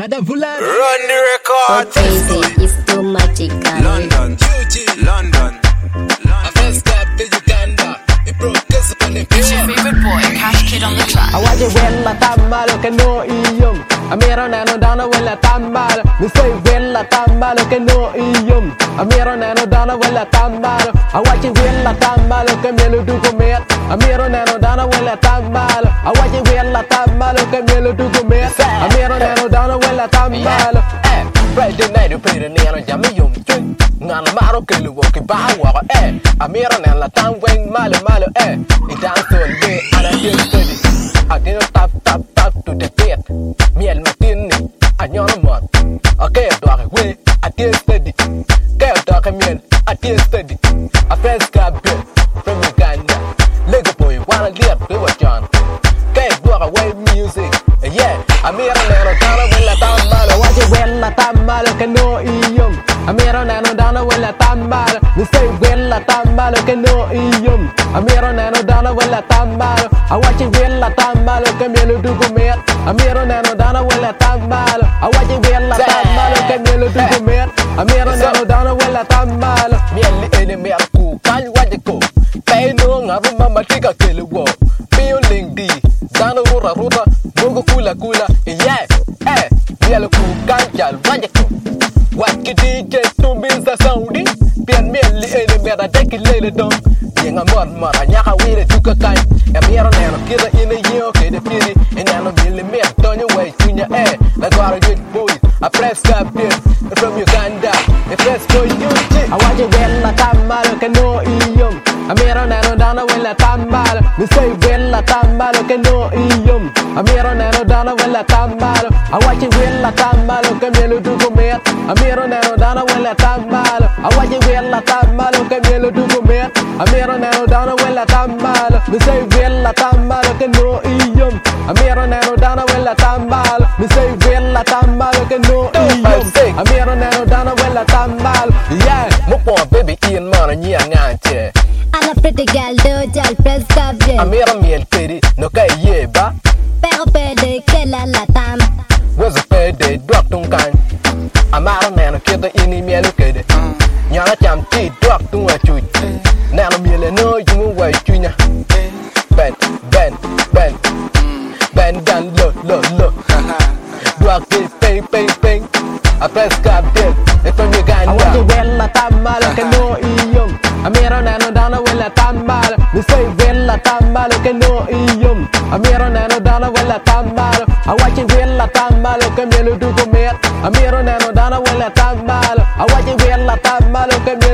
Nadavulan. Run the record. Crazy, it's too magical. London, London. I first step to Uganda. It broke us up on the It's your favorite boy, Cash Kid on the track. I watch it when la tamba lo que no ium. I miro nano dana when la tamba. Me say when la tamba lo que no ium. I miro nano dana when la tamba. I watch it when la tamba lo que me lo do comer. I miro nano dana when la tamba. I watch it when la tamba lo que me lo do comer. I miro nano dana when la tamba. Friday night you play the nano jam yum twin. Nana maro ke lu ke ba wa Amira na la tan wen malo it dance to the and I feel steady. I didn't tap to the bed. Me and Martin I know not. Okay, dog way I feel steady. Okay, dog me I feel steady. I first got built from Uganda. Lego boy wanna live with John. Okay, dog away music. Yeah, Amira na dana when la tan malo. I watch it when la tamba lo que no ium. Amiro nano dana when la tamba. Me say when la tamba lo que no ium. Amiro nano dana when la tamba. I watch it when la tamba lo que me lo do comer. Amiro nano dana when la tamba. I watch it when la tamba lo que me lo do comer. Amiro nano dana when la tamba. Mieli ene me aku kali wajeko. Pay no ngaruma matika kele wo. Feeling di dana ruta bogo kula yeah mieli ku kanjal wajeko. What could DJ Tumbiza Saudi? Pian mieli ene me da deki lele dong. Yenga mara nyaka wire tuka kai. Ya mira neno kida ine yo ke de piri. Enano mieli me tonyo way tunya la gwara good boy. I press up this from Uganda. The press for you. I watch it when la tamba lo que no ium. Amiro nano dana when la tamba. Me say when la tamba lo que no ium. Amiro nano dana when la tamba. I watch it when la tamba lo que me lo do comer. Amiro nano dana when la tamba. I watch it when la tamba lo que me lo do comer. Amiro nano dana when la tamba. Me say when la tamba lo que no ium. Amiro nano dana when la tamba. Me say when la tamba lo que no ium. Amiro nano dana when la tamba. Yeah, Mopo baby in mana nya ngante. I'm a pretty girl, do jal press up bien. Amira miel peri no kai yeba. Pero pede que la tam. Was a pede drop tung kan. Amara nano kida ini miel kede. Nyana cham ti drop tung a chui. Nano miel no you way chunya. Ben dan lo. Drop this pay. I press God dead. It's from Uganda. I watch it when la tamba lo que no ium. Amiro nano dana when la tamba. Me say when la tamba lo que no ium. Amiro nano dana when la tamba. I watch it when la tamba lo que me lo do comer. Amiro nano dana when la tamba. I watch it when la tamba lo que